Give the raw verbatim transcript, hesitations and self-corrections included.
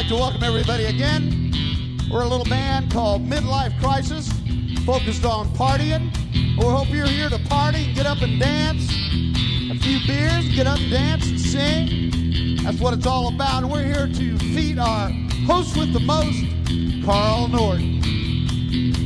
like to welcome everybody again. We're a little band called Midlife Crisis, focused on partying. We hope you're here to party, get up and dance. A few beers, get up and dance and sing. That's what it's all about. And we're here to feed our host with the most, Carl Norton.